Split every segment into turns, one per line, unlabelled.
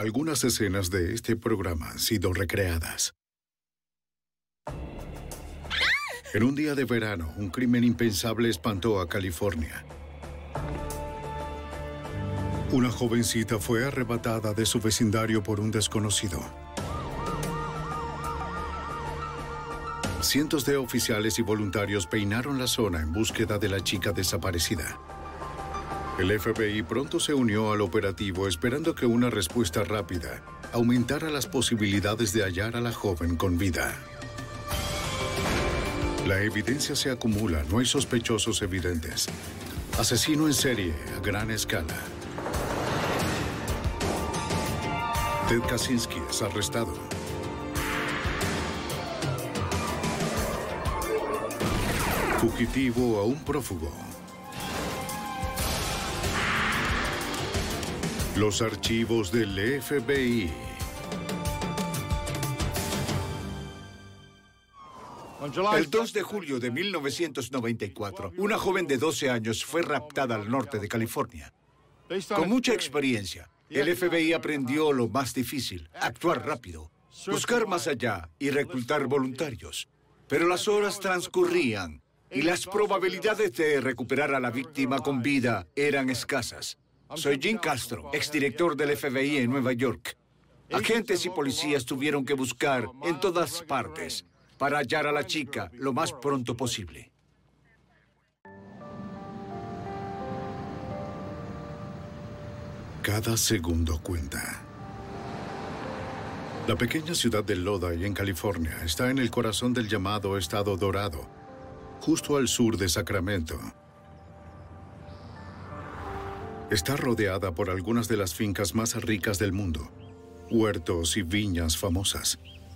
Algunas escenas de este programa han sido recreadas. En un día de verano, un crimen impensable espantó a California. Una jovencita fue arrebatada de su vecindario por un desconocido. Cientos de oficiales y voluntarios peinaron la zona en búsqueda de la chica desaparecida. El FBI pronto se unió al operativo esperando que una respuesta rápida aumentara las posibilidades de hallar a la joven con vida. La evidencia se acumula, no hay sospechosos evidentes. Asesino en serie a gran escala. Ted Kaczynski es arrestado. Fugitivo a un prófugo. Los archivos del FBI.
El 2 de julio de 1994, una joven de 12 años fue raptada al norte de California. Con mucha experiencia, el FBI aprendió lo más difícil: actuar rápido, buscar más allá y reclutar voluntarios. Pero las horas transcurrían y las probabilidades de recuperar a la víctima con vida eran escasas. Soy Jim Castro, exdirector del FBI en Nueva York. Agentes y policías tuvieron que buscar en todas partes para hallar a la chica lo más pronto posible.
Cada segundo cuenta. La pequeña ciudad de Lodi, en California, está en el corazón del llamado Estado Dorado, justo al sur de Sacramento. Está rodeada por algunas de las fincas más ricas del mundo, huertos y viñas famosas.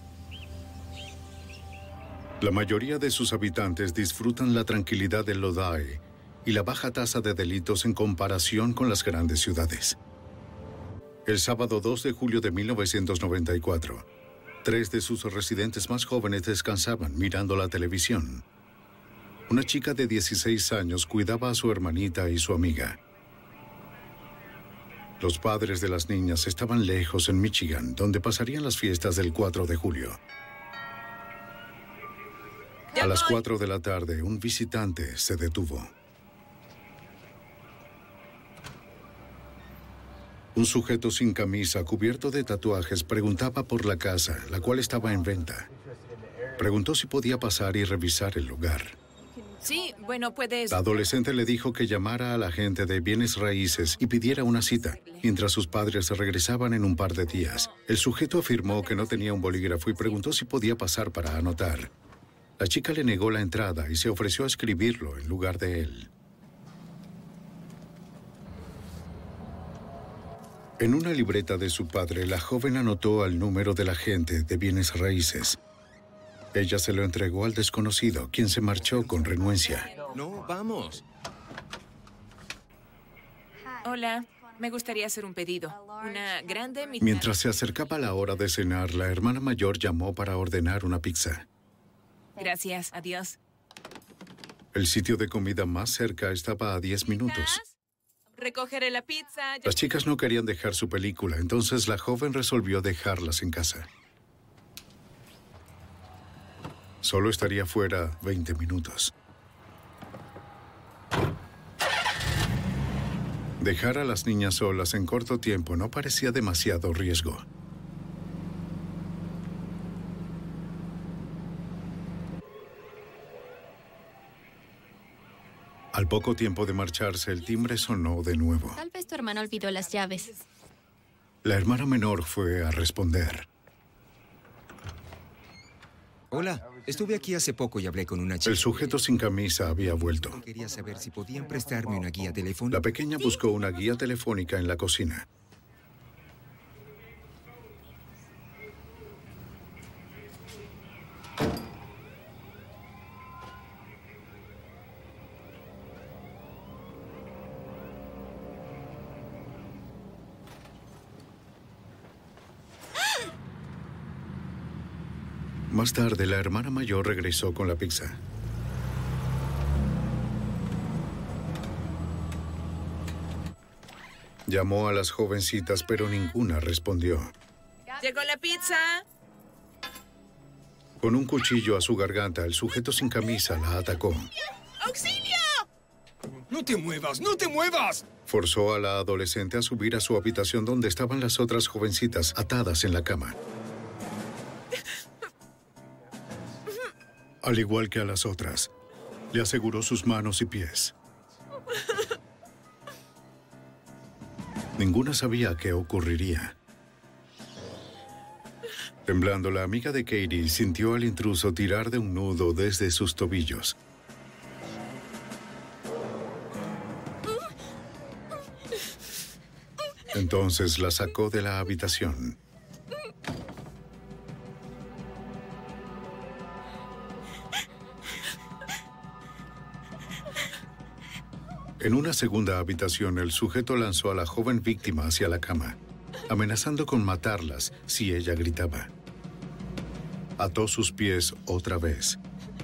La mayoría de sus habitantes disfrutan la tranquilidad de Lodi y la baja tasa de delitos en comparación con las grandes ciudades. El sábado 2 de julio de 1994, 3 de sus residentes más jóvenes descansaban mirando la televisión. Una chica de 16 años cuidaba a su hermanita y su amiga. Los padres de las niñas estaban lejos en Michigan, donde pasarían las fiestas del 4 de julio. A las 4 de la tarde, un visitante se detuvo. Un sujeto sin camisa, cubierto de tatuajes, preguntaba por la casa, la cual estaba en venta. Preguntó si podía pasar y revisar el lugar.
Sí, bueno, puedes...
La adolescente le dijo que llamara a la agente de bienes raíces y pidiera una cita, mientras sus padres regresaban en un par de días. El sujeto afirmó que no tenía un bolígrafo y preguntó si podía pasar para anotar. La chica le negó la entrada y se ofreció a escribirlo en lugar de él. En una libreta de su padre, la joven anotó al número del agente de bienes raíces. Ella se lo entregó al desconocido, quien se marchó con renuencia.
No, vamos.
Hola, me gustaría hacer un pedido. Una grande mitad...
Mientras se acercaba la hora de cenar, la hermana mayor llamó para ordenar una pizza.
Gracias, adiós.
El sitio de comida más cerca estaba a 10 minutos.
Recogeré la pizza.
Las chicas no querían dejar su película, entonces la joven resolvió dejarlas en casa. Solo estaría fuera 20 minutos. Dejar a las niñas solas en corto tiempo no parecía demasiado riesgo. Al poco tiempo de marcharse, el timbre sonó de nuevo.
Tal vez tu hermana olvidó las llaves.
La hermana menor fue a responder.
Hola, estuve aquí hace poco y hablé con una chica.
El sujeto sin camisa había vuelto.
Quería saber si podían prestarme una guía telefónica.
La pequeña buscó una guía telefónica en la cocina. Más tarde, la hermana mayor regresó con la pizza. Llamó a las jovencitas, pero ninguna respondió.
¡Llegó la pizza!
Con un cuchillo a su garganta, el sujeto sin camisa la atacó.
¡Auxilio!
¡No te muevas! ¡No te muevas!
Forzó a la adolescente a subir a su habitación donde estaban las otras jovencitas atadas en la cama. Al igual que a las otras, le aseguró sus manos y pies. Ninguna sabía qué ocurriría. Temblando, la amiga de Katie sintió al intruso tirar de un nudo desde sus tobillos. Entonces la sacó de la habitación. En una segunda habitación, el sujeto lanzó a la joven víctima hacia la cama, amenazando con matarlas si ella gritaba. Ató sus pies otra vez.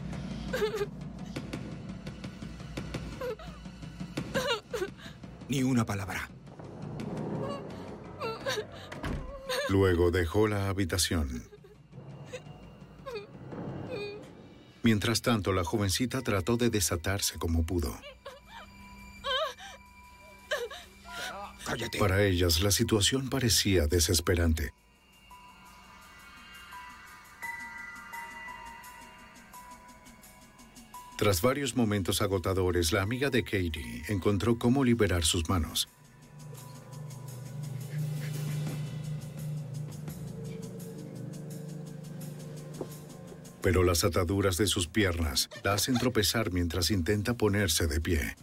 Ni una palabra.
Luego dejó la habitación. Mientras tanto, la jovencita trató de desatarse como pudo.
¡Cállate!
Para ellas, la situación parecía desesperante. Tras varios momentos agotadores, la amiga de Katie encontró cómo liberar sus manos. Pero las ataduras de sus piernas la hacen tropezar mientras intenta ponerse de pie.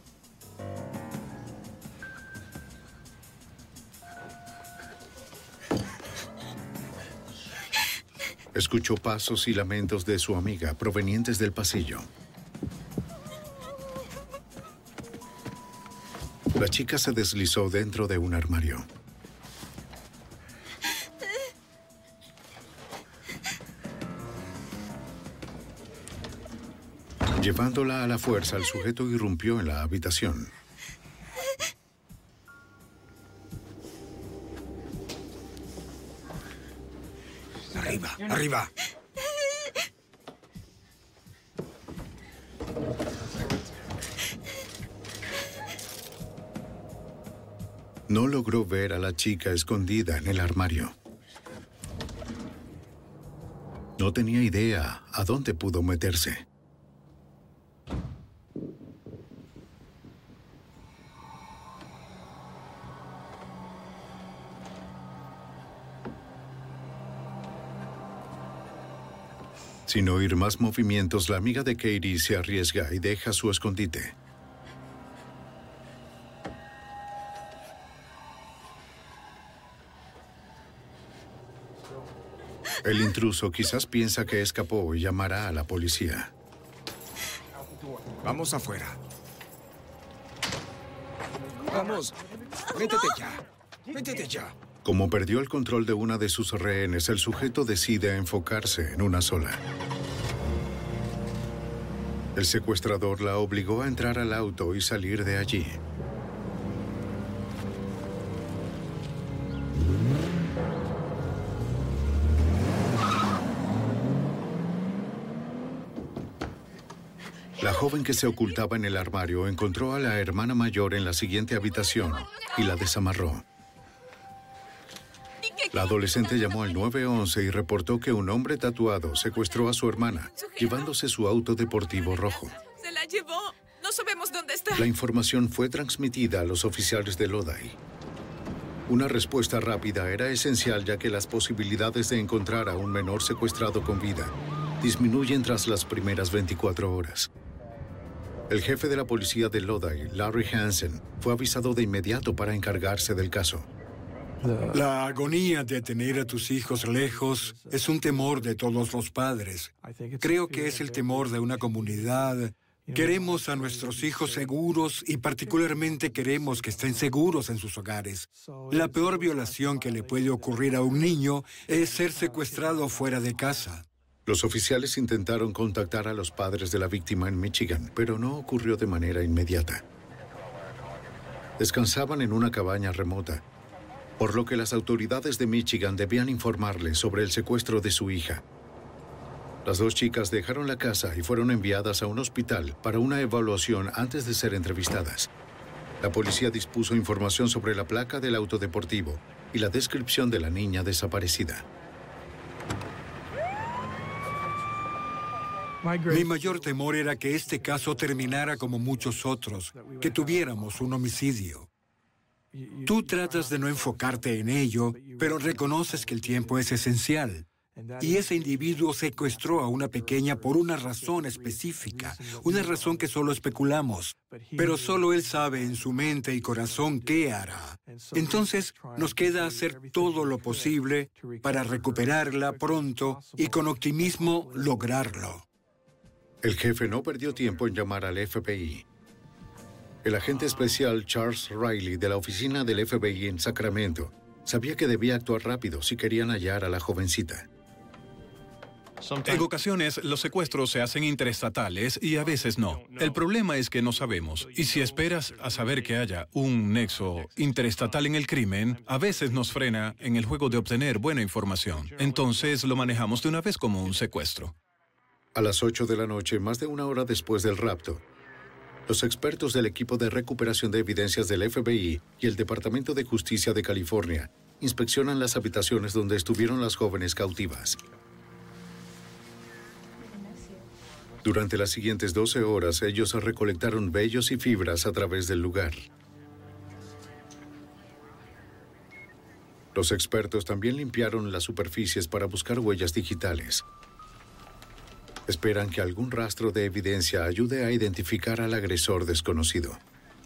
Escuchó pasos y lamentos de su amiga provenientes del pasillo. La chica se deslizó dentro de un armario. Llevándola a la fuerza, el sujeto irrumpió en la habitación.
¡Arriba! ¡Arriba!
No logró ver a la chica escondida en el armario. No tenía idea a dónde pudo meterse. Sin oír más movimientos, la amiga de Katie se arriesga y deja su escondite. El intruso quizás piensa que escapó y llamará a la policía.
Vamos afuera. Vamos. Métete ya. Métete ya.
Como perdió el control de una de sus rehenes, el sujeto decide enfocarse en una sola. El secuestrador la obligó a entrar al auto y salir de allí. La joven que se ocultaba en el armario encontró a la hermana mayor en la siguiente habitación y la desamarró. La adolescente llamó al 911 y reportó que un hombre tatuado secuestró a su hermana, llevándose su auto deportivo rojo.
¡Se la llevó! No sabemos dónde está.
La información fue transmitida a los oficiales de Lodi. Una respuesta rápida era esencial, ya que las posibilidades de encontrar a un menor secuestrado con vida disminuyen tras las primeras 24 horas. El jefe de la policía de Lodi, Larry Hansen, fue avisado de inmediato para encargarse del caso.
La agonía de tener a tus hijos lejos es un temor de todos los padres. Creo que es el temor de una comunidad. Queremos a nuestros hijos seguros y particularmente queremos que estén seguros en sus hogares. La peor violación que le puede ocurrir a un niño es ser secuestrado fuera de casa.
Los oficiales intentaron contactar a los padres de la víctima en Michigan, pero no ocurrió de manera inmediata. Descansaban en una cabaña remota, por lo que las autoridades de Michigan debían informarles sobre el secuestro de su hija. Las dos chicas dejaron la casa y fueron enviadas a un hospital para una evaluación antes de ser entrevistadas. La policía dispuso información sobre la placa del auto deportivo y la descripción de la niña desaparecida.
Mi mayor temor era que este caso terminara como muchos otros, que tuviéramos un homicidio. Tú tratas de no enfocarte en ello, pero reconoces que el tiempo es esencial. Y ese individuo secuestró a una pequeña por una razón específica, una razón que solo especulamos, pero solo él sabe en su mente y corazón qué hará. Entonces, nos queda hacer todo lo posible para recuperarla pronto y con optimismo lograrlo.
El jefe no perdió tiempo en llamar al FBI. El agente especial Charles Riley de la oficina del FBI en Sacramento sabía que debía actuar rápido si querían hallar a la jovencita.
En ocasiones, los secuestros se hacen interestatales y a veces no. El problema es que no sabemos. Y si esperas a saber que haya un nexo interestatal en el crimen, a veces nos frena en el juego de obtener buena información. Entonces, lo manejamos de una vez como un secuestro.
A las 8 de la noche, más de una hora después del rapto, los expertos del equipo de recuperación de evidencias del FBI y el Departamento de Justicia de California inspeccionan las habitaciones donde estuvieron las jóvenes cautivas. Durante las siguientes 12 horas, ellos recolectaron vellos y fibras a través del lugar. Los expertos también limpiaron las superficies para buscar huellas digitales. Esperan que algún rastro de evidencia ayude a identificar al agresor desconocido.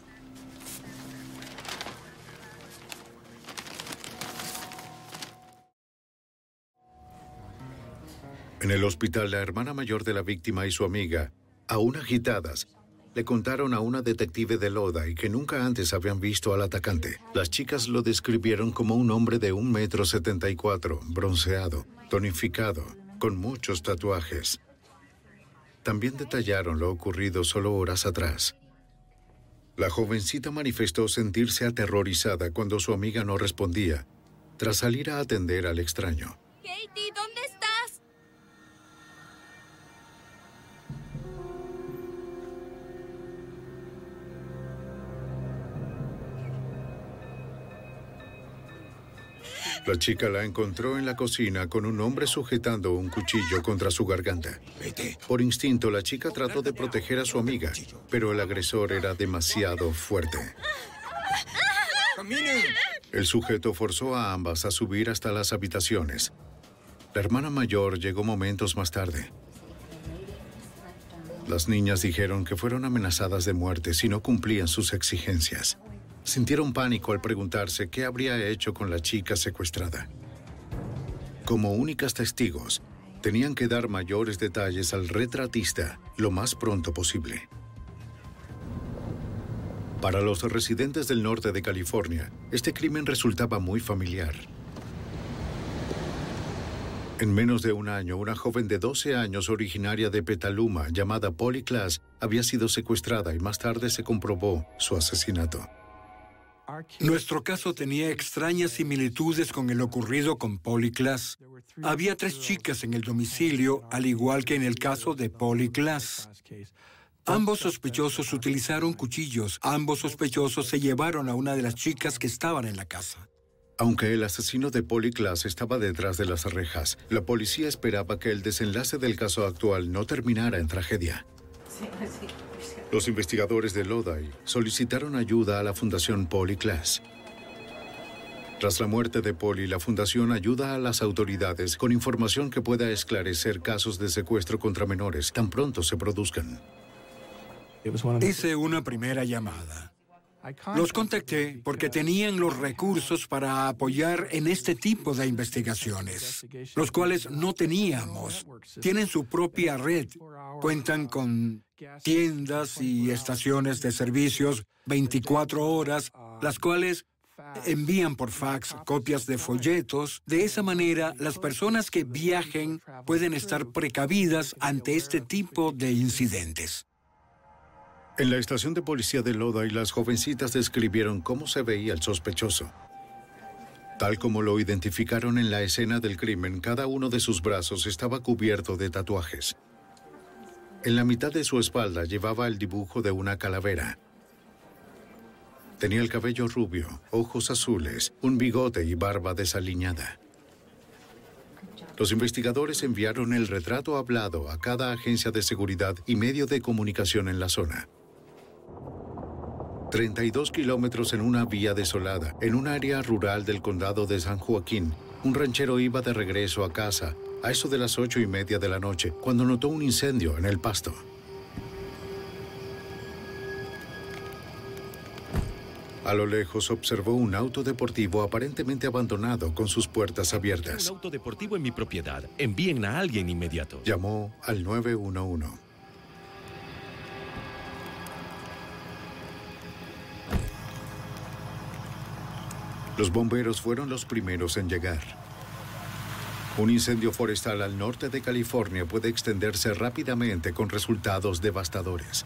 En el hospital, la hermana mayor de la víctima y su amiga, aún agitadas, le contaron a una detective de Lodi que nunca antes habían visto al atacante. Las chicas lo describieron como un hombre de 1,74 m, bronceado, tonificado, con muchos tatuajes. También detallaron lo ocurrido solo horas atrás. La jovencita manifestó sentirse aterrorizada cuando su amiga no respondía, tras salir a atender al extraño.
Katie, ¿dónde estás?
La chica la encontró en la cocina con un hombre sujetando un cuchillo contra su garganta. Por instinto, la chica trató de proteger a su amiga, pero el agresor era demasiado fuerte. El sujeto forzó a ambas a subir hasta las habitaciones. La hermana mayor llegó momentos más tarde. Las niñas dijeron que fueron amenazadas de muerte si no cumplían sus exigencias. Sintieron pánico al preguntarse qué habría hecho con la chica secuestrada. Como únicas testigos, tenían que dar mayores detalles al retratista lo más pronto posible. Para los residentes del norte de California, este crimen resultaba muy familiar. En menos de un año, una joven de 12 años originaria de Petaluma, llamada Polly Klaas, había sido secuestrada y más tarde se comprobó su asesinato.
Nuestro caso tenía extrañas similitudes con el ocurrido con Polly Klaas. Había 3 chicas en el domicilio, al igual que en el caso de Polly Klaas. Ambos sospechosos utilizaron cuchillos. Ambos sospechosos se llevaron a una de las chicas que estaban en la casa.
Aunque el asesino de Polly Klaas estaba detrás de las rejas, la policía esperaba que el desenlace del caso actual no terminara en tragedia. Los investigadores de Lodi solicitaron ayuda a la Fundación Polly Klaas. Tras la muerte de Polly, la Fundación ayuda a las autoridades con información que pueda esclarecer casos de secuestro contra menores tan pronto se produzcan.
Hice una primera llamada. Los contacté porque tenían los recursos para apoyar en este tipo de investigaciones, los cuales no teníamos. Tienen su propia red, cuentan con tiendas y estaciones de servicios 24 horas, las cuales envían por fax copias de folletos. De esa manera, las personas que viajen pueden estar precavidas ante este tipo de incidentes.
En la estación de policía de Lodi, las jovencitas describieron cómo se veía el sospechoso. Tal como lo identificaron en la escena del crimen, cada uno de sus brazos estaba cubierto de tatuajes. En la mitad de su espalda llevaba el dibujo de una calavera. Tenía el cabello rubio, ojos azules, un bigote y barba desaliñada. Los investigadores enviaron el retrato hablado a cada agencia de seguridad y medio de comunicación en la zona. 32 kilómetros en una vía desolada, en un área rural del condado de San Joaquín, un ranchero iba de regreso a casa a eso de las 8:30 de la noche, cuando notó un incendio en el pasto. A lo lejos observó un auto deportivo aparentemente abandonado con sus puertas abiertas.
Un auto deportivo en mi propiedad. Envíen a alguien inmediato.
Llamó al 911. Los bomberos fueron los primeros en llegar. Un incendio forestal al norte de California puede extenderse rápidamente con resultados devastadores.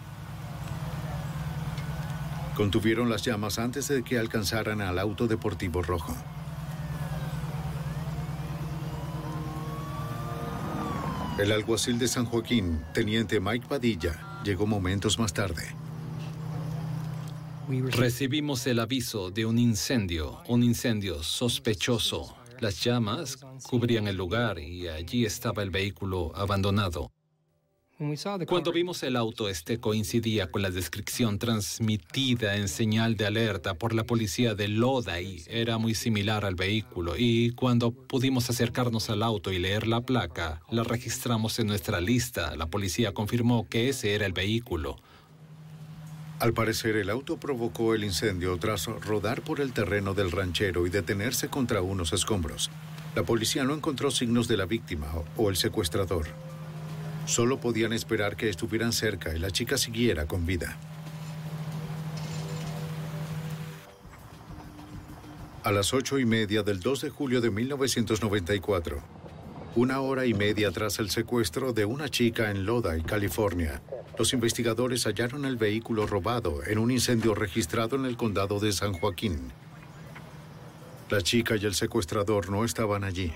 Contuvieron las llamas antes de que alcanzaran al auto deportivo rojo. El alguacil de San Joaquín, teniente Mike Padilla, llegó momentos más tarde.
Recibimos el aviso de un incendio sospechoso. Las llamas cubrían el lugar y allí estaba el vehículo abandonado. Cuando vimos el auto, coincidía con la descripción transmitida en señal de alerta por la policía de Lodi. Era muy similar al vehículo y cuando pudimos acercarnos al auto y leer la placa, la registramos en nuestra lista. La policía confirmó que ese era el vehículo.
Al parecer, el auto provocó el incendio tras rodar por el terreno del ranchero y detenerse contra unos escombros. La policía no encontró signos de la víctima o el secuestrador. Solo podían esperar que estuvieran cerca y la chica siguiera con vida. A las 8:30 del 2 de julio de 1994, 1 hora y media tras el secuestro de una chica en Lodi, California, los investigadores hallaron el vehículo robado en un incendio registrado en el condado de San Joaquín. La chica y el secuestrador no estaban allí.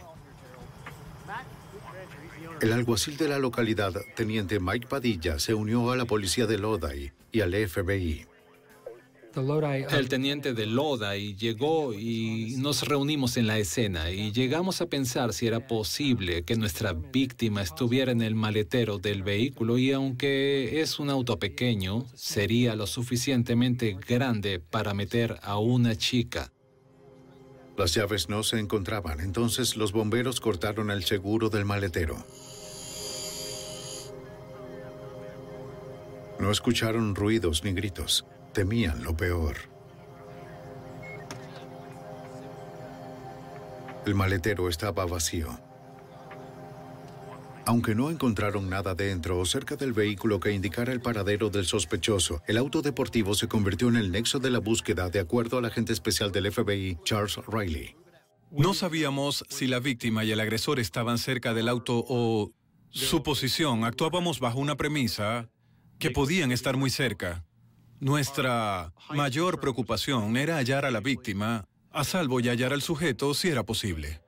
El alguacil de la localidad, teniente Mike Padilla, se unió a la policía de Lodi y al FBI.
El teniente de Lodi llegó y nos reunimos en la escena y llegamos a pensar si era posible que nuestra víctima estuviera en el maletero del vehículo y aunque es un auto pequeño, sería lo suficientemente grande para meter a una chica.
Las llaves no se encontraban, entonces los bomberos cortaron el seguro del maletero. No escucharon ruidos ni gritos. Temían lo peor. El maletero estaba vacío. Aunque no encontraron nada dentro o cerca del vehículo que indicara el paradero del sospechoso, el auto deportivo se convirtió en el nexo de la búsqueda, de acuerdo al agente especial del FBI, Charles Riley.
No sabíamos si la víctima y el agresor estaban cerca del auto o su posición. Actuábamos bajo una premisa que podían estar muy cerca. Nuestra mayor preocupación era hallar a la víctima a salvo y hallar al sujeto si era posible.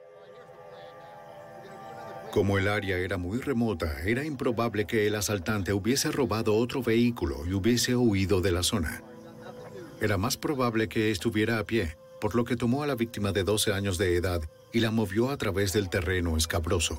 Como el área era muy remota, era improbable que el asaltante hubiese robado otro vehículo y hubiese huido de la zona. Era más probable que estuviera a pie, por lo que tomó a la víctima de 12 años de edad y la movió a través del terreno escabroso.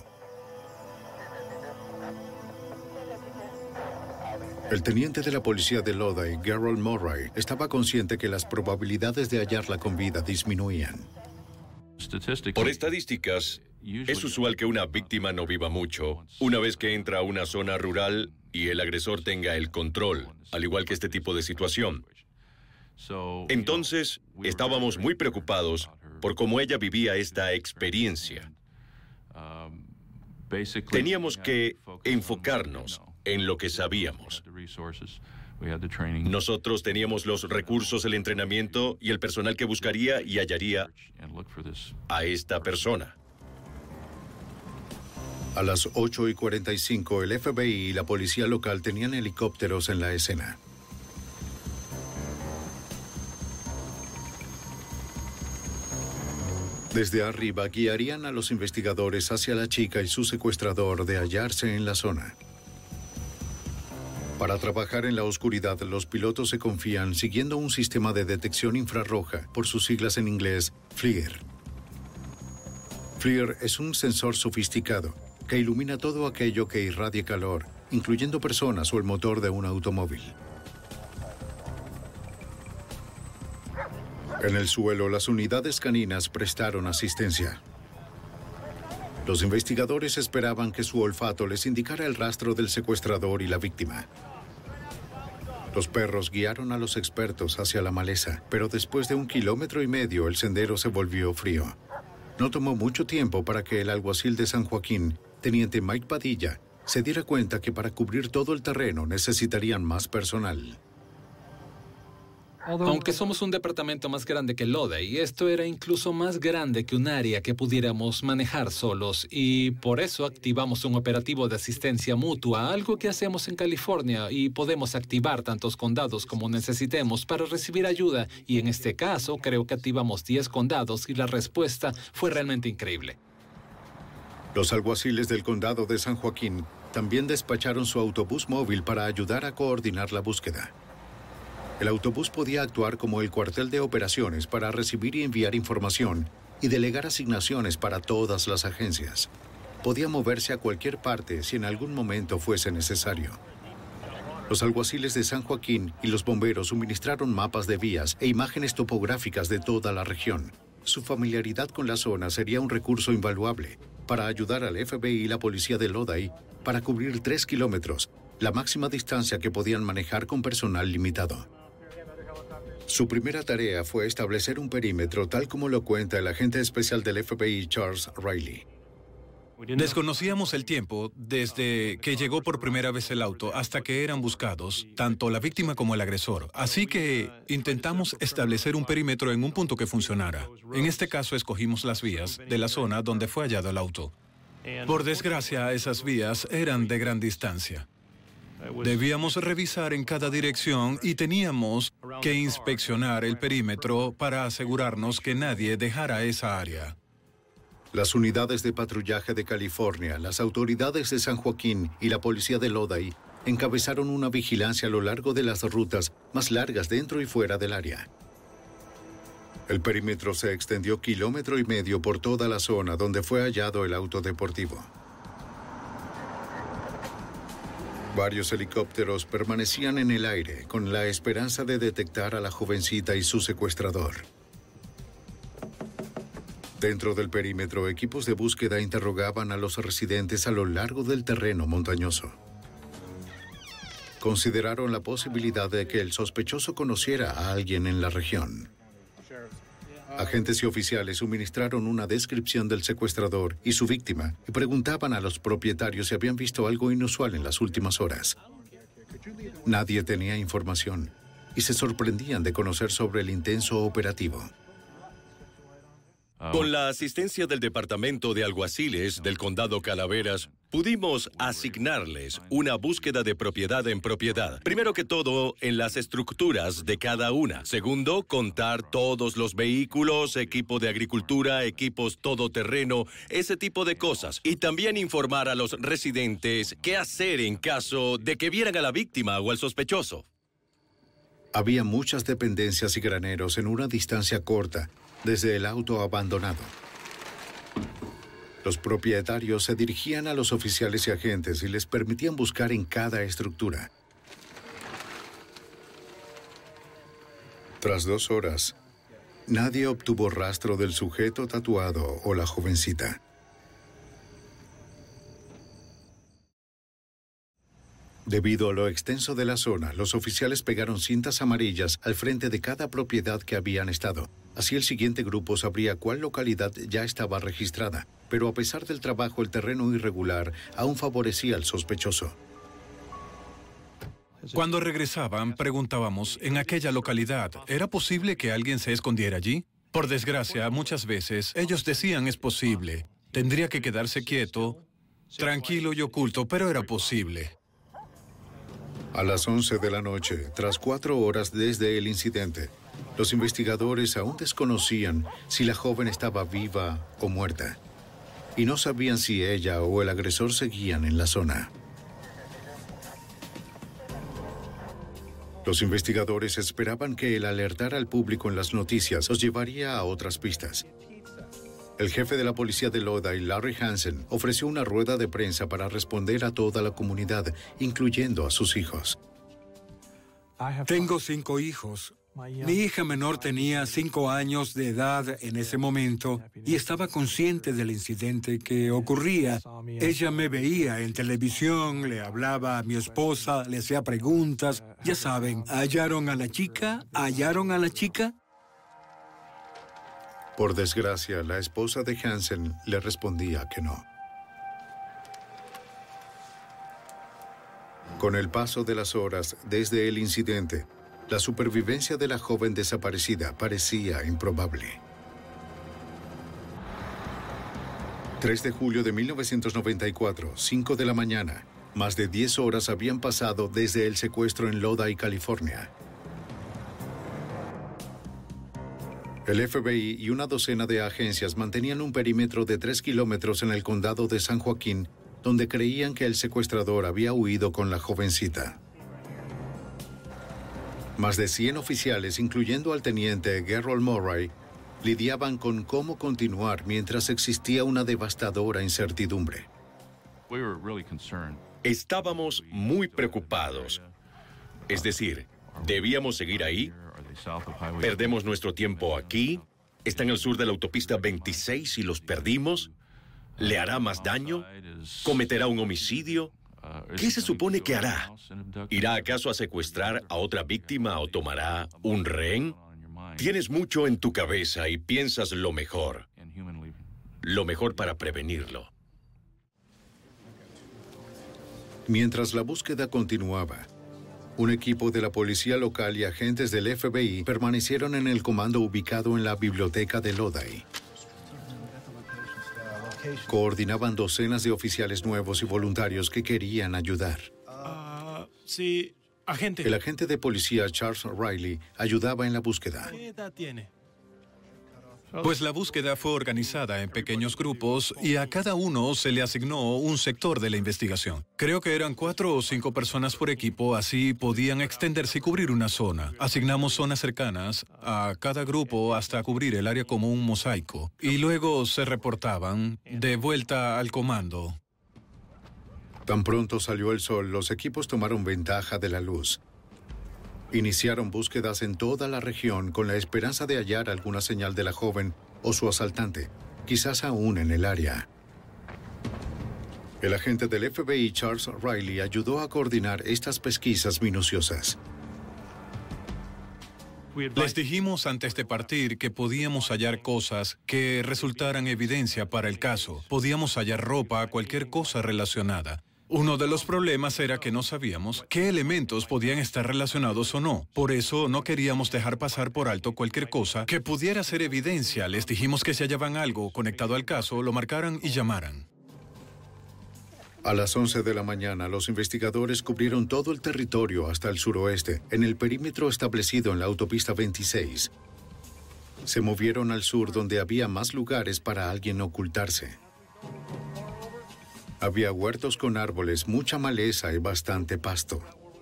El teniente de la policía de Lodi, Gerald Murray, estaba consciente que las probabilidades de hallarla con vida disminuían.
Por estadísticas, es usual que una víctima no viva mucho una vez que entra a una zona rural y el agresor tenga el control, al igual que este tipo de situación. Entonces, estábamos muy preocupados por cómo ella vivía esta experiencia. Teníamos que enfocarnos en lo que sabíamos. Nosotros teníamos los recursos, el entrenamiento y el personal que buscaría y hallaría a esta persona.
A las 8:45, el FBI y la policía local tenían helicópteros en la escena. Desde arriba guiarían a los investigadores hacia la chica y su secuestrador de hallarse en la zona. Para trabajar en la oscuridad, los pilotos se confían siguiendo un sistema de detección infrarroja, por sus siglas en inglés, FLIR. FLIR es un sensor sofisticado que ilumina todo aquello que irradie calor, incluyendo personas o el motor de un automóvil. En el suelo, las unidades caninas prestaron asistencia. Los investigadores esperaban que su olfato les indicara el rastro del secuestrador y la víctima. Los perros guiaron a los expertos hacia la maleza, pero después de 1,5 kilómetros el sendero se volvió frío. No tomó mucho tiempo para que el alguacil de San Joaquín, teniente Mike Padilla, se diera cuenta que para cubrir todo el terreno necesitarían más personal.
Aunque somos un departamento más grande que Lodi, esto era incluso más grande que un área que pudiéramos manejar solos, y por eso activamos un operativo de asistencia mutua, algo que hacemos en California, y podemos activar tantos condados como necesitemos para recibir ayuda, y en este caso creo que activamos 10 condados y la respuesta fue realmente increíble.
Los alguaciles del condado de San Joaquín también despacharon su autobús móvil para ayudar a coordinar la búsqueda. El autobús podía actuar como el cuartel de operaciones para recibir y enviar información y delegar asignaciones para todas las agencias. Podía moverse a cualquier parte si en algún momento fuese necesario. Los alguaciles de San Joaquín y los bomberos suministraron mapas de vías e imágenes topográficas de toda la región. Su familiaridad con la zona sería un recurso invaluable para ayudar al FBI y la policía de Lodi para cubrir 3 kilómetros, la máxima distancia que podían manejar con personal limitado. Su primera tarea fue establecer un perímetro tal como lo cuenta el agente especial del FBI Charles Riley.
Desconocíamos el tiempo desde que llegó por primera vez el auto hasta que eran buscados, tanto la víctima como el agresor. Así que intentamos establecer un perímetro en un punto que funcionara. En este caso escogimos las vías de la zona donde fue hallado el auto. Por desgracia, esas vías eran de gran distancia. Debíamos revisar en cada dirección y teníamos que inspeccionar el perímetro para asegurarnos que nadie dejara esa área.
Las unidades de patrullaje de California, las autoridades de San Joaquín y la policía de Lodi encabezaron una vigilancia a lo largo de las rutas más largas dentro y fuera del área. El perímetro se extendió 1,5 kilómetros por toda la zona donde fue hallado el auto deportivo. Varios helicópteros permanecían en el aire con la esperanza de detectar a la jovencita y su secuestrador. Dentro del perímetro, equipos de búsqueda interrogaban a los residentes a lo largo del terreno montañoso. Consideraron la posibilidad de que el sospechoso conociera a alguien en la región. Agentes y oficiales suministraron una descripción del secuestrador y su víctima y preguntaban a los propietarios si habían visto algo inusual en las últimas horas. Nadie tenía información y se sorprendían de conocer sobre el intenso operativo.
Con la asistencia del Departamento de Alguaciles del Condado Calaveras, pudimos asignarles una búsqueda de propiedad en propiedad. Primero que todo, en las estructuras de cada una. Segundo, contar todos los vehículos, equipo de agricultura, equipos todoterreno, ese tipo de cosas. Y también informar a los residentes qué hacer en caso de que vieran a la víctima o al sospechoso.
Había muchas dependencias y graneros en una distancia corta desde el auto abandonado. Los propietarios se dirigían a los oficiales y agentes y les permitían buscar en cada estructura. Tras 2 horas, nadie obtuvo rastro del sujeto tatuado o la jovencita. Debido a lo extenso de la zona, los oficiales pegaron cintas amarillas al frente de cada propiedad que habían estado. Así el siguiente grupo sabría cuál localidad ya estaba registrada, pero a pesar del trabajo, el terreno irregular aún favorecía al sospechoso.
Cuando regresaban, preguntábamos, en aquella localidad, ¿era posible que alguien se escondiera allí? Por desgracia, muchas veces, ellos decían es posible. Tendría que quedarse quieto, tranquilo y oculto, pero era posible.
A las 11 de la noche, tras 4 horas desde el incidente, Los investigadores aún desconocían si la joven estaba viva o muerta, y no sabían si ella o el agresor seguían en la zona. Los investigadores esperaban que el alertar al público en las noticias los llevaría a otras pistas. El jefe de la policía de Lodi, Larry Hansen, ofreció una rueda de prensa para responder a toda la comunidad, incluyendo a sus hijos.
Tengo 5 hijos. Mi hija menor tenía 5 años de edad en ese momento y estaba consciente del incidente que ocurría. Ella me veía en televisión, le hablaba a mi esposa, le hacía preguntas. Ya saben, ¿hallaron a la chica? ¿Hallaron a la chica?
Por desgracia, la esposa de Hansen le respondía que no. Con el paso de las horas desde el incidente, la supervivencia de la joven desaparecida parecía improbable. 3 de julio de 1994, 5 de la mañana. Más de 10 horas habían pasado desde el secuestro en Lodi, California. El FBI y una docena de agencias mantenían un perímetro de 3 kilómetros en el condado de San Joaquín, donde creían que el secuestrador había huido con la jovencita. Más de 100 oficiales, incluyendo al teniente Gerald Murray, lidiaban con cómo continuar mientras existía una devastadora incertidumbre.
Estábamos muy preocupados. Es decir, ¿debíamos seguir ahí? ¿Perdemos nuestro tiempo aquí? ¿Están al sur de la autopista 26 y los perdimos? ¿Le hará más daño? ¿Cometerá un homicidio? ¿Qué se supone que hará? ¿Irá acaso a secuestrar a otra víctima o tomará un rehén? Tienes mucho en tu cabeza y piensas lo mejor para prevenirlo.
Mientras la búsqueda continuaba, un equipo de la policía local y agentes del FBI permanecieron en el comando ubicado en la biblioteca de Lodi. Coordinaban docenas de oficiales nuevos y voluntarios que querían ayudar.
Sí, agente.
El agente de policía Charles Riley ayudaba en la búsqueda.
¿Qué edad tiene?
Pues la búsqueda fue organizada en pequeños grupos y a cada uno se le asignó un sector de la investigación. Creo que eran 4 o 5 personas por equipo, así podían extenderse y cubrir una zona. Asignamos zonas cercanas a cada grupo hasta cubrir el área como un mosaico. Y luego se reportaban de vuelta al comando.
Tan pronto salió el sol, los equipos tomaron ventaja de la luz. Iniciaron búsquedas en toda la región con la esperanza de hallar alguna señal de la joven o su asaltante, quizás aún en el área. El agente del FBI, Charles Riley, ayudó a coordinar estas pesquisas minuciosas.
Les dijimos antes de partir que podíamos hallar cosas que resultaran evidencia para el caso. Podíamos hallar ropa, cualquier cosa relacionada. Uno de los problemas era que no sabíamos qué elementos podían estar relacionados o no. Por eso no queríamos dejar pasar por alto cualquier cosa que pudiera ser evidencia. Les dijimos que si hallaban algo conectado al caso, lo marcaran y llamaran.
A las 11 de la mañana, los investigadores cubrieron todo el territorio hasta el suroeste, en el perímetro establecido en la autopista 26. Se movieron al sur, donde había más lugares para alguien ocultarse. Había huertos con árboles, mucha maleza y bastante pasto.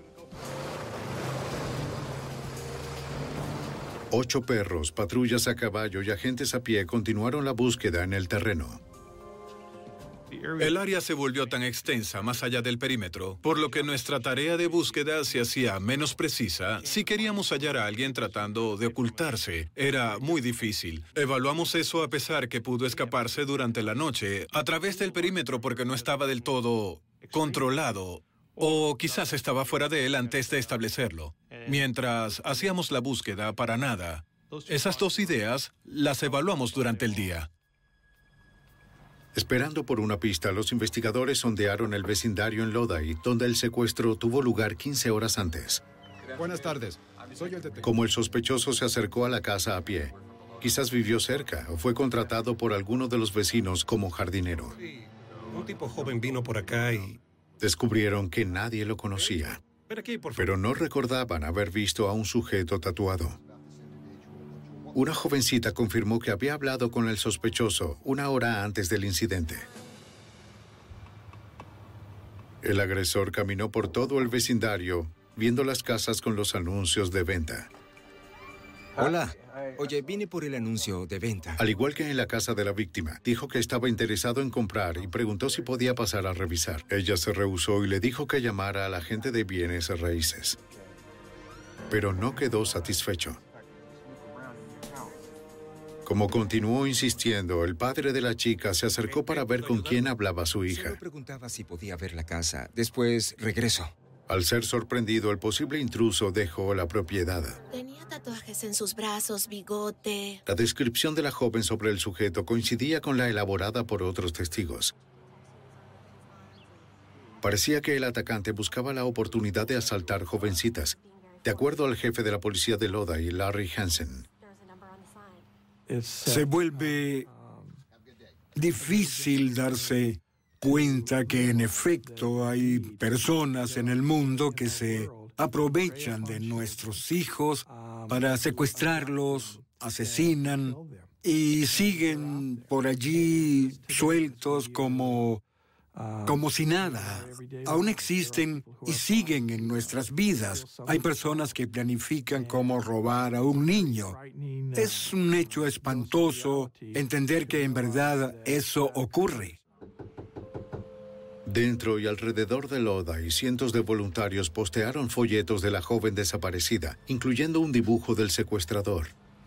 8 perros, patrullas a caballo y agentes a pie continuaron la búsqueda en el terreno.
El área se volvió tan extensa más allá del perímetro, por lo que nuestra tarea de búsqueda se hacía menos precisa. Si queríamos hallar a alguien tratando de ocultarse, era muy difícil. Evaluamos eso a pesar que pudo escaparse durante la noche a través del perímetro porque no estaba del todo controlado, o quizás estaba fuera de él antes de establecerlo. Mientras hacíamos la búsqueda, para nada. Esas 2 ideas las evaluamos durante el día.
Esperando por una pista, los investigadores sondearon el vecindario en Lodi, donde el secuestro tuvo lugar 15 horas antes.
Buenas tardes. Soy el detective.
Como el sospechoso se acercó a la casa a pie, quizás vivió cerca o fue contratado por alguno de los vecinos como jardinero.
Sí, un tipo joven vino por acá y...
Descubrieron que nadie lo conocía,
Ven aquí, por favor.
pero no recordaban haber visto a un sujeto tatuado. Una jovencita confirmó que había hablado con el sospechoso 1 hora antes del incidente. El agresor caminó por todo el vecindario, viendo las casas con los anuncios de venta.
Hola. Oye, vine por el anuncio de venta.
Al igual que en la casa de la víctima, dijo que estaba interesado en comprar y preguntó si podía pasar a revisar. Ella se rehusó y le dijo que llamara al agente de bienes raíces. Pero no quedó satisfecho. Como continuó insistiendo, el padre de la chica se acercó para ver con quién hablaba su hija.
Solo preguntaba si podía ver la casa. Después regresó.
Al ser sorprendido, el posible intruso dejó la propiedad.
Tenía tatuajes en sus brazos, bigote.
La descripción de la joven sobre el sujeto coincidía con la elaborada por otros testigos. Parecía que el atacante buscaba la oportunidad de asaltar jovencitas, de acuerdo al jefe de la policía de Lodi, Larry Hansen.
Se vuelve difícil darse cuenta que en efecto hay personas en el mundo que se aprovechan de nuestros hijos para secuestrarlos, asesinan y siguen por allí sueltos como si nada. Aún existen y siguen en nuestras vidas. Hay personas que planifican cómo robar a un niño. Es un hecho espantoso entender que en verdad eso ocurre.
Dentro y alrededor de Lodi, cientos de voluntarios postearon folletos de la joven desaparecida, incluyendo un dibujo del secuestrador.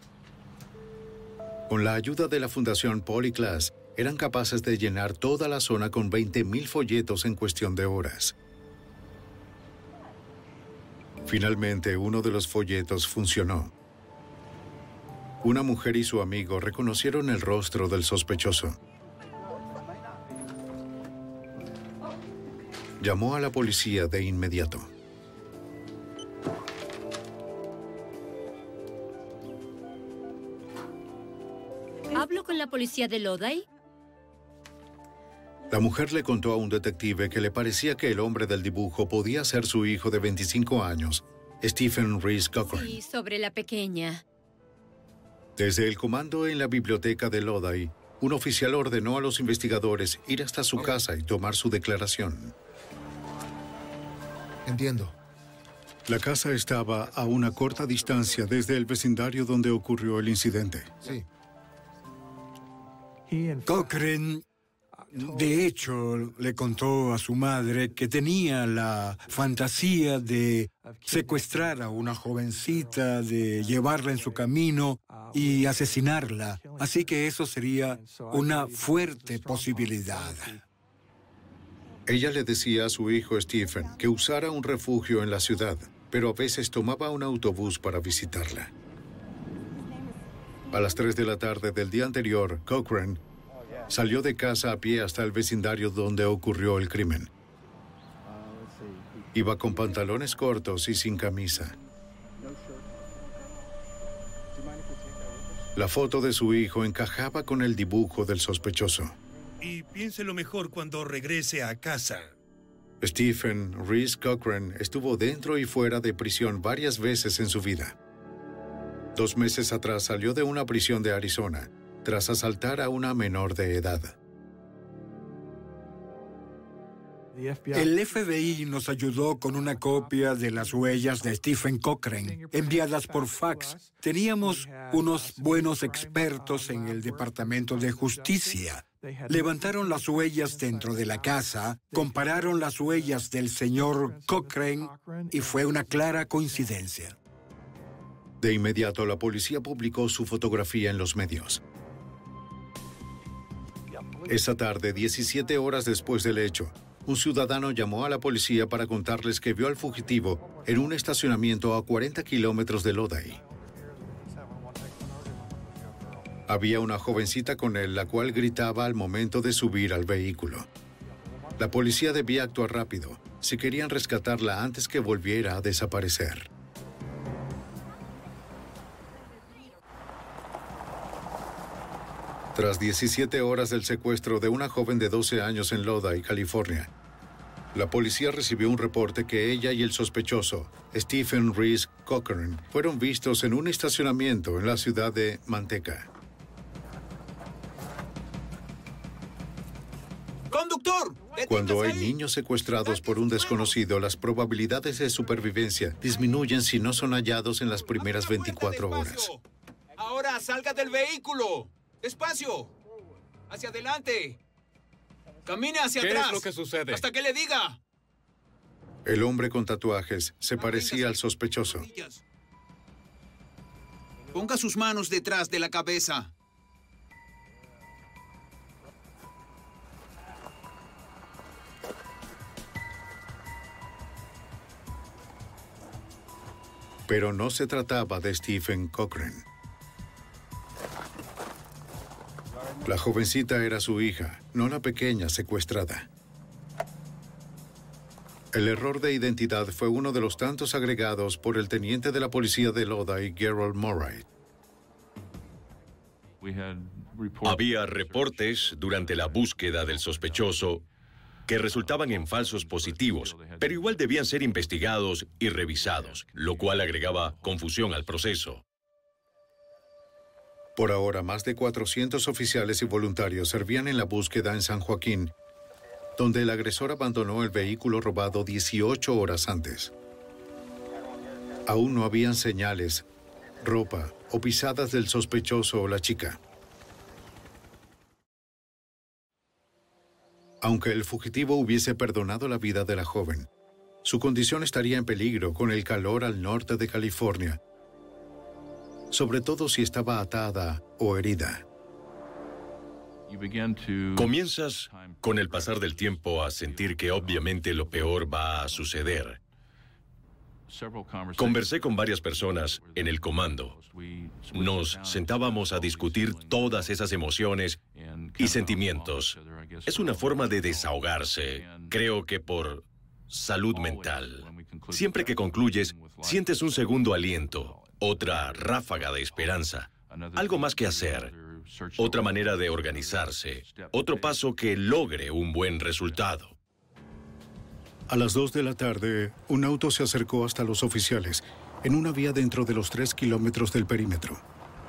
Con la ayuda de la Fundación Polyclass, eran capaces de llenar toda la zona con 20,000 folletos en cuestión de horas. Finalmente, uno de los folletos funcionó. Una mujer y su amigo reconocieron el rostro del sospechoso. Llamó a la policía de inmediato.
¿Hablo con la policía de Lodi?
La mujer le contó a un detective que le parecía que el hombre del dibujo podía ser su hijo de 25 años, Stephen Reese Cochran.
Sí, sobre la pequeña.
Desde el comando en la biblioteca de Lodi, un oficial ordenó a los investigadores ir hasta su casa y tomar su declaración.
Entiendo.
La casa estaba a una corta distancia desde el vecindario donde ocurrió el incidente.
Sí.
Cochran, de hecho, le contó a su madre que tenía la fantasía de secuestrar a una jovencita, de llevarla en su camino y asesinarla. Así que eso sería una fuerte posibilidad.
Ella le decía a su hijo Stephen que usara un refugio en la ciudad, pero a veces tomaba un autobús para visitarla. A las 3 de la tarde del día anterior, Cochran salió de casa a pie hasta el vecindario donde ocurrió el crimen. Iba con pantalones cortos y sin camisa. La foto de su hijo encajaba con el dibujo del sospechoso.
Y piénselo mejor cuando regrese a casa.
Stephen Reese Cochran estuvo dentro y fuera de prisión varias veces en su vida. 2 meses atrás salió de una prisión de Arizona, tras asaltar a una menor de edad.
El FBI nos ayudó con una copia de las huellas de Stephen Cochran, enviadas por fax. Teníamos unos buenos expertos en el Departamento de Justicia. Levantaron las huellas dentro de la casa, compararon las huellas del señor Cochran y fue una clara coincidencia.
De inmediato, la policía publicó su fotografía en los medios. Esa tarde, 17 horas después del hecho, un ciudadano llamó a la policía para contarles que vio al fugitivo en un estacionamiento a 40 kilómetros de Lodi. Había una jovencita con él, la cual gritaba al momento de subir al vehículo. La policía debía actuar rápido si querían rescatarla antes que volviera a desaparecer. Tras 17 horas del secuestro de una joven de 12 años en Lodi, California, la policía recibió un reporte que ella y el sospechoso, Stephen Reese Cochran fueron vistos en un estacionamiento en la ciudad de Manteca.
¡Conductor!
Cuando hay niños secuestrados por un desconocido, las probabilidades de supervivencia disminuyen si no son hallados en las primeras 24 horas.
Ahora salga del vehículo. Despacio. Hacia adelante. Camine hacia atrás.
¿Qué es lo que sucede?
Hasta que le diga.
El hombre con tatuajes se parecía al sospechoso.
Ponga sus manos detrás de la cabeza.
Pero no se trataba de Stephen Cochran. La jovencita era su hija, no la pequeña secuestrada. El error de identidad fue uno de los tantos agregados por el teniente de la policía de Lodi, Gerald Murray.
Había reportes durante la búsqueda del sospechoso que resultaban en falsos positivos, pero igual debían ser investigados y revisados, lo cual agregaba confusión al proceso.
Por ahora, más de 400 oficiales y voluntarios servían en la búsqueda en San Joaquín, donde el agresor abandonó el vehículo robado 18 horas antes. Aún no habían señales, ropa o pisadas del sospechoso o la chica. Aunque el fugitivo hubiese perdonado la vida de la joven, su condición estaría en peligro con el calor al norte de California, sobre todo si estaba atada o herida.
Comienzas, con el pasar del tiempo, a sentir que obviamente lo peor va a suceder. Conversé con varias personas en el comando. Nos sentábamos a discutir todas esas emociones y sentimientos. Es una forma de desahogarse, creo que por salud mental. Siempre que concluyes, sientes un segundo aliento, otra ráfaga de esperanza, algo más que hacer, otra manera de organizarse, otro paso que logre un buen resultado.
A las 2 de la tarde, un auto se acercó hasta los oficiales, en una vía dentro de los 3 kilómetros del perímetro.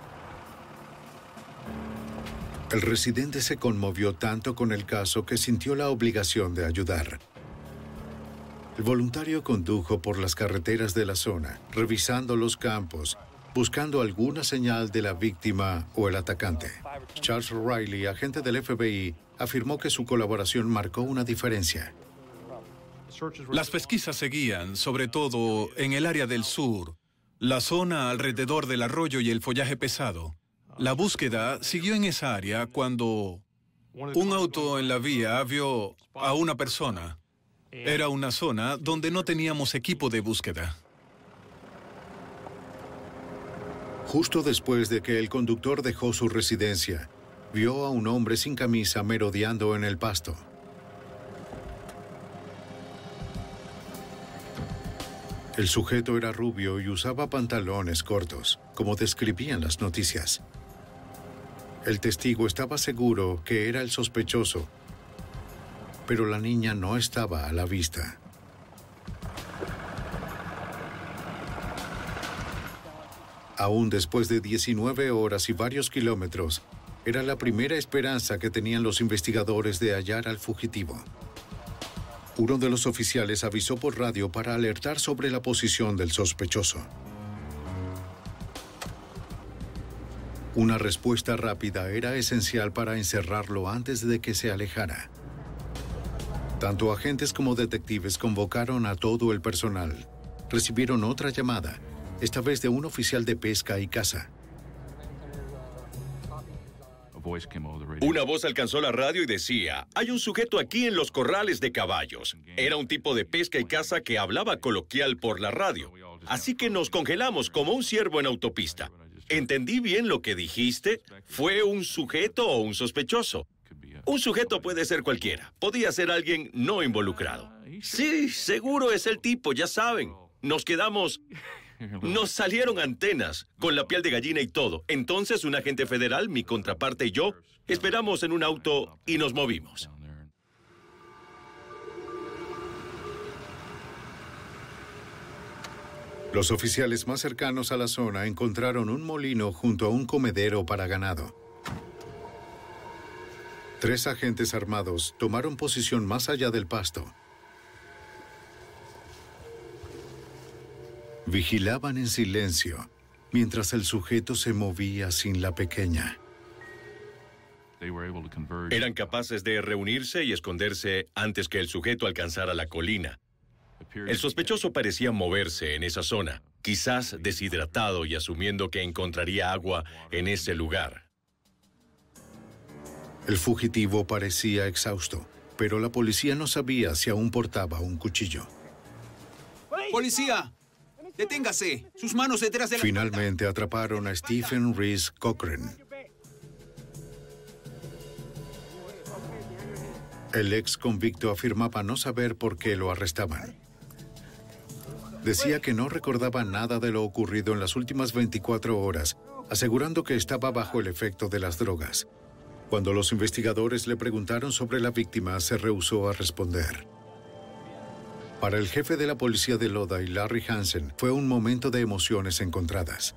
El residente se conmovió tanto con el caso que sintió la obligación de ayudar. El voluntario condujo por las carreteras de la zona, revisando los campos, buscando alguna señal de la víctima o el atacante. Charles Riley, agente del FBI, afirmó que su colaboración marcó una diferencia.
Las pesquisas seguían, sobre todo en el área del sur, la zona alrededor del arroyo y el follaje pesado. La búsqueda siguió en esa área cuando un auto en la vía vio a una persona. Era una zona donde no teníamos equipo de búsqueda.
Justo después de que el conductor dejó su residencia, vio a un hombre sin camisa merodeando en el pasto. El sujeto era rubio y usaba pantalones cortos, como describían las noticias. El testigo estaba seguro que era el sospechoso, pero la niña no estaba a la vista. Aún después de 19 horas y varios kilómetros, era la primera esperanza que tenían los investigadores de hallar al fugitivo. Uno de los oficiales avisó por radio para alertar sobre la posición del sospechoso. Una respuesta rápida era esencial para encerrarlo antes de que se alejara. Tanto agentes como detectives convocaron a todo el personal. Recibieron otra llamada, esta vez de un oficial de pesca y caza.
Una voz alcanzó la radio y decía, hay un sujeto aquí en los corrales de caballos. Era un tipo de pesca y caza que hablaba coloquial por la radio. Así que nos congelamos como un ciervo en autopista. ¿Entendí bien lo que dijiste? ¿Fue un sujeto o un sospechoso? Un sujeto puede ser cualquiera. Podía ser alguien no involucrado. Sí, seguro es el tipo, ya saben. Nos quedamos... Nos salieron antenas, con la piel de gallina y todo. Entonces, un agente federal, mi contraparte y yo, esperamos en un auto y nos movimos.
Los oficiales más cercanos a la zona encontraron un molino junto a un comedero para ganado. 3 agentes armados tomaron posición más allá del pasto. Vigilaban en silencio mientras el sujeto se movía sin la pequeña.
Eran capaces de reunirse y esconderse antes que el sujeto alcanzara la colina. El sospechoso parecía moverse en esa zona, quizás deshidratado y asumiendo que encontraría agua en ese lugar.
El fugitivo parecía exhausto, pero la policía no sabía si aún portaba un cuchillo.
¡Policía! ¡Deténgase! ¡Sus manos detrás de la...
Finalmente atraparon a Stephen Reese Cochran. El ex convicto afirmaba no saber por qué lo arrestaban. Decía que no recordaba nada de lo ocurrido en las últimas 24 horas, asegurando que estaba bajo el efecto de las drogas. Cuando los investigadores le preguntaron sobre la víctima, se rehusó a responder. Para el jefe de la policía de Lodi, Larry Hansen, fue un momento de emociones encontradas.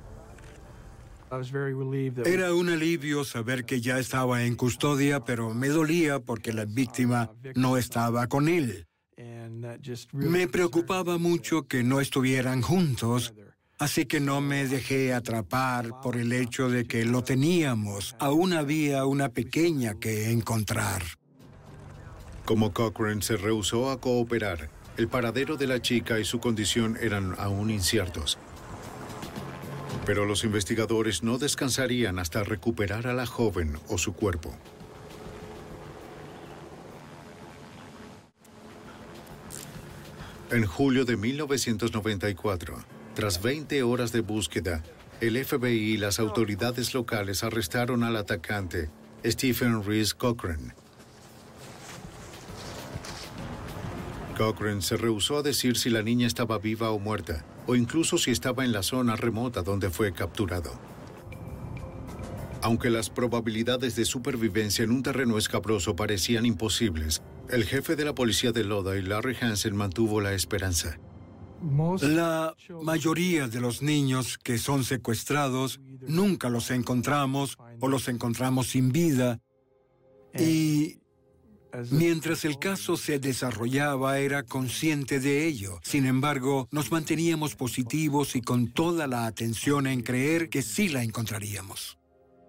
Era un alivio saber que ya estaba en custodia, pero me dolía porque la víctima no estaba con él. Me preocupaba mucho que no estuvieran juntos, así que no me dejé atrapar por el hecho de que lo teníamos. Aún había una pequeña que encontrar.
Como Cochran se rehusó a cooperar, el paradero de la chica y su condición eran aún inciertos. Pero los investigadores no descansarían hasta recuperar a la joven o su cuerpo. En julio de 1994, tras 20 horas de búsqueda, el FBI y las autoridades locales arrestaron al atacante, Stephen Reese Cochran. Cochran se rehusó a decir si la niña estaba viva o muerta, o incluso si estaba en la zona remota donde fue capturado. Aunque las probabilidades de supervivencia en un terreno escabroso parecían imposibles, el jefe de la policía de Lodi, Larry Hansen, mantuvo la esperanza.
La mayoría de los niños que son secuestrados nunca los encontramos o los encontramos sin vida. Y mientras el caso se desarrollaba, era consciente de ello. Sin embargo, nos manteníamos positivos y con toda la atención en creer que sí la encontraríamos.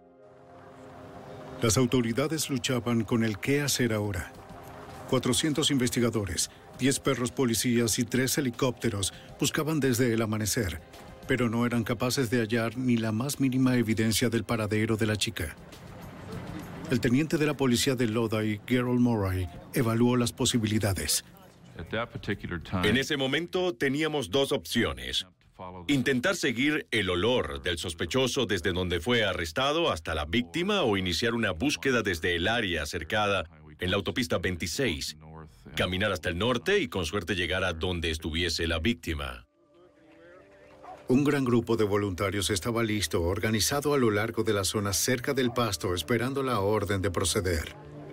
Las autoridades luchaban con el qué hacer ahora. 400 investigadores, 10 perros policías y 3 helicópteros buscaban desde el amanecer, pero no eran capaces de hallar ni la más mínima evidencia del paradero de la chica. El teniente de la policía de Lodi, Gerald Murray, evaluó las posibilidades.
En ese momento teníamos 2 opciones. Intentar seguir el olor del sospechoso desde donde fue arrestado hasta la víctima o iniciar una búsqueda desde el área cercada en la autopista 26. Caminar hasta el norte y con suerte llegar a donde estuviese la víctima.
Un gran grupo de voluntarios estaba listo, organizado a lo largo de la zona cerca del pasto, esperando la orden de proceder.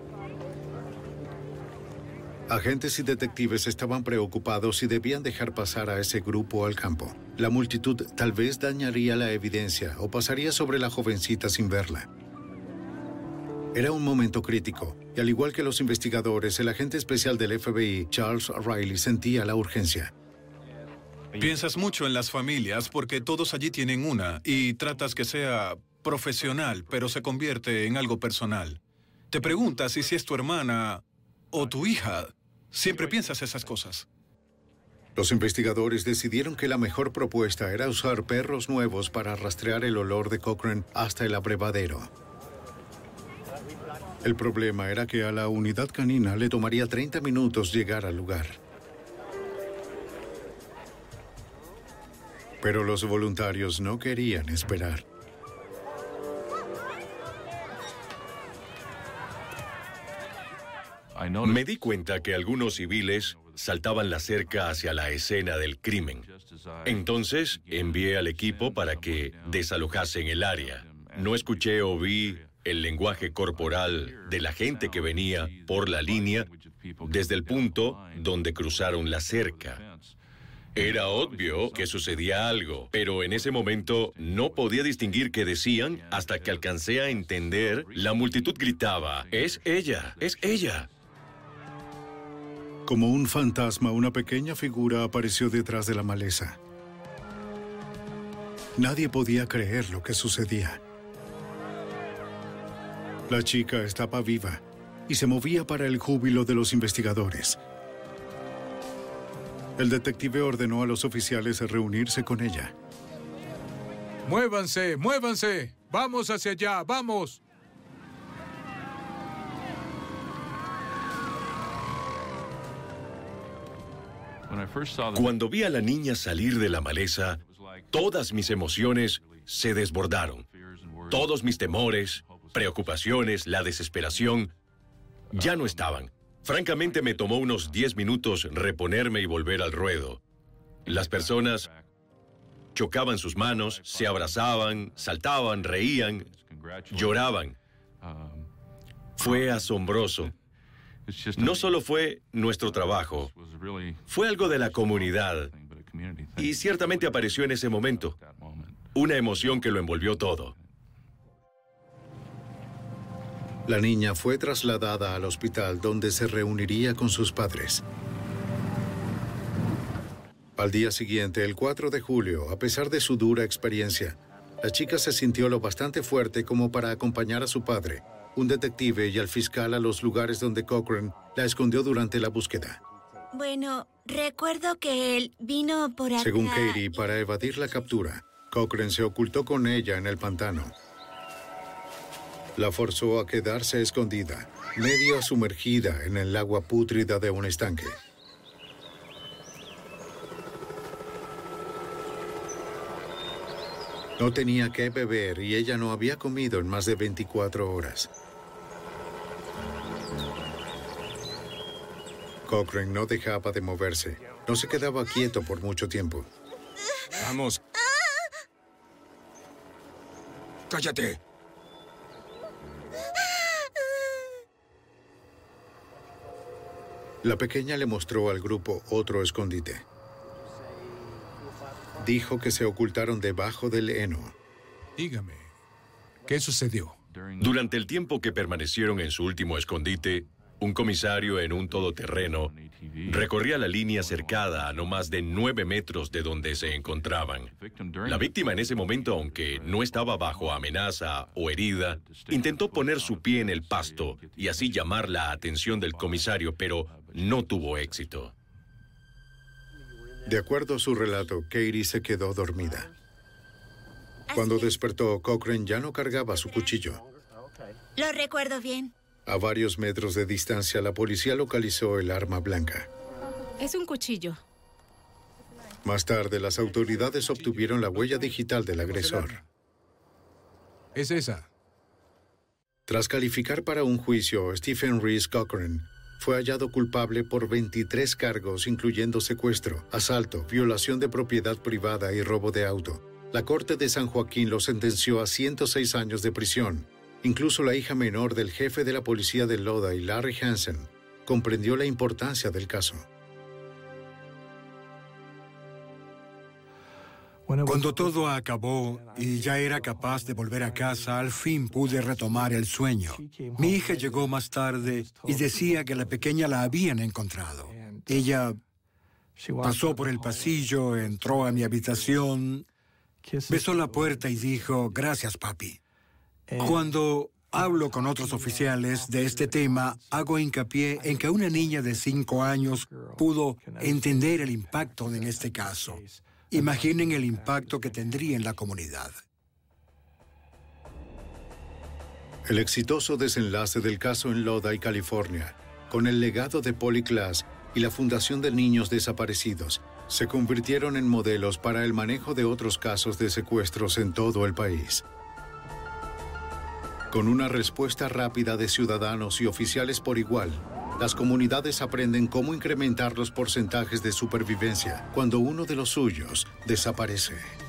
Agentes y detectives estaban preocupados y debían dejar pasar a ese grupo al campo. La multitud tal vez dañaría la evidencia o pasaría sobre la jovencita sin verla. Era un momento crítico, y al igual que los investigadores, el agente especial del FBI, Charles Riley, sentía la urgencia.
Piensas mucho en las familias porque todos allí tienen una y tratas que sea profesional, pero se convierte en algo personal. Te preguntas si es tu hermana o tu hija. Siempre piensas esas cosas.
Los investigadores decidieron que la mejor propuesta era usar perros nuevos para rastrear el olor de Cochran hasta el abrevadero. El problema era que a la unidad canina le tomaría 30 minutos llegar al lugar. Pero los voluntarios no querían esperar.
Me di cuenta que algunos civiles saltaban la cerca hacia la escena del crimen. Entonces envié al equipo para que desalojasen el área. No escuché o vi el lenguaje corporal de la gente que venía por la línea desde el punto donde cruzaron la cerca. Era obvio que sucedía algo, pero en ese momento no podía distinguir qué decían hasta que alcancé a entender. La multitud gritaba, ¡es ella! ¡Es ella!
Como un fantasma, una pequeña figura apareció detrás de la maleza. Nadie podía creer lo que sucedía. La chica estaba viva y se movía para el júbilo de los investigadores. El detective ordenó a los oficiales reunirse con ella.
¡Muévanse! ¡Muévanse! ¡Vamos hacia allá! ¡Vamos!
Cuando vi a la niña salir de la maleza, todas mis emociones se desbordaron. Todos mis temores, preocupaciones, la desesperación, ya no estaban. Francamente, me tomó unos 10 minutos reponerme y volver al ruedo. Las personas chocaban sus manos, se abrazaban, saltaban, reían, lloraban. Fue asombroso. No solo fue nuestro trabajo, fue algo de la comunidad. Y ciertamente apareció en ese momento. Una emoción que lo envolvió todo.
La niña fue trasladada al hospital donde se reuniría con sus padres. Al día siguiente, el 4 de julio, a pesar de su dura experiencia, la chica se sintió lo bastante fuerte como para acompañar a su padre, un detective y al fiscal a los lugares donde Cochran la escondió durante la búsqueda.
Bueno, recuerdo que él vino por acá.
Según Katie, para evadir la captura, Cochran se ocultó con ella en el pantano. La forzó a quedarse escondida, medio sumergida en el agua pútrida de un estanque. No tenía qué beber y ella no había comido en más de 24 horas. Cochran no dejaba de moverse. No se quedaba quieto por mucho tiempo.
¡Vamos! ¡Cállate!
La pequeña le mostró al grupo otro escondite. Dijo que se ocultaron debajo del heno.
Dígame, ¿qué sucedió?
Durante el tiempo que permanecieron en su último escondite, un comisario en un todoterreno recorría la línea cercada a no más de 9 metros de donde se encontraban. La víctima en ese momento, aunque no estaba bajo amenaza o herida, intentó poner su pie en el pasto y así llamar la atención del comisario, pero no tuvo éxito.
De acuerdo a su relato, Katie se quedó dormida. Cuando despertó, Cochran ya no cargaba su cuchillo.
Lo recuerdo bien.
A varios metros de distancia, la policía localizó el arma blanca.
Es un cuchillo.
Más tarde, las autoridades obtuvieron la huella digital del agresor.
Es esa.
Tras calificar para un juicio, Stephen Reese Cochran fue hallado culpable por 23 cargos, incluyendo secuestro, asalto, violación de propiedad privada y robo de auto. La Corte de San Joaquín lo sentenció a 106 años de prisión. Incluso la hija menor del jefe de la policía de Lodi, Larry Hansen, comprendió la importancia del caso.
Cuando todo acabó y ya era capaz de volver a casa, al fin pude retomar el sueño. Mi hija llegó más tarde y decía que la pequeña la habían encontrado. Ella pasó por el pasillo, entró a mi habitación, besó la puerta y dijo, "Gracias, papi". Cuando hablo con otros oficiales de este tema, hago hincapié en que una niña de 5 años pudo entender el impacto en este caso. Imaginen el impacto que tendría en la comunidad.
El exitoso desenlace del caso en Lodi, California, con el legado de Polly Klaas y la Fundación de Niños Desaparecidos, se convirtieron en modelos para el manejo de otros casos de secuestros en todo el país. Con una respuesta rápida de ciudadanos y oficiales por igual, las comunidades aprenden cómo incrementar los porcentajes de supervivencia cuando uno de los suyos desaparece.